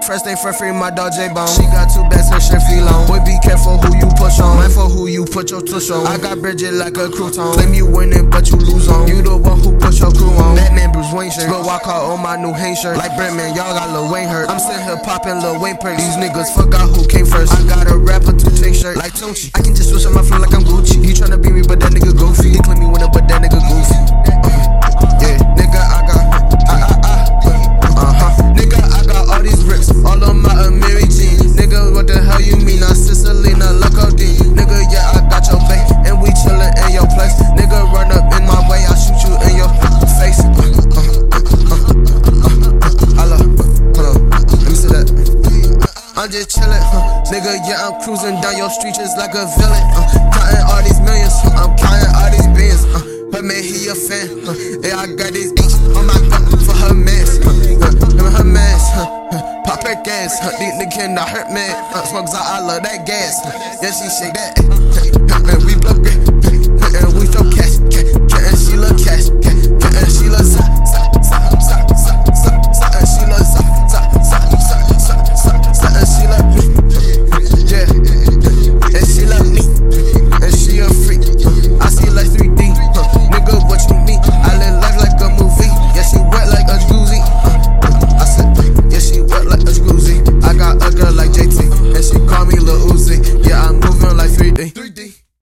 first thing for free, my dog J-Bone. She got 2 bags, her shit feel on. Boy, be careful who you push on. Mindful who you put your tush on. I got Bridget like a crouton. Claim you winning, but you lose on. You the one who put your crew on. Batman Bruce Wayne shirt. Go walk out on my new Hain shirt. Like Brentman, y'all got Lil Wayne hurt. I'm sitting here popping Lil Wayne perks. These niggas forgot who came first. I got a rapper to take shirt like Tunchi. I can just switch on my flow like I'm Gucci. He tryna beat me, but that nigga goofy. He claim me winning, but that nigga goofy. Yeah, nigga, I got nigga, I got all these bricks, all of my Amiri jeans. Nigga, what the hell you mean? I'm Cicelina, Lucky. Nigga, yeah, I got your bae, and we chillin' in your place. Nigga, run up in my way, I shoot you in your face. Hold on, let me see that. I'm just chillin', nigga, yeah, I'm cruising down your street just like a villain. Counting all these millions, I'm counting all these billions. But man, he a fan. Yeah, I got this H on my back for her mess. Her mess. Pop her gas. These niggas not hurt, man. Smokes out, I love that gas. Yeah, she shake that. Man, we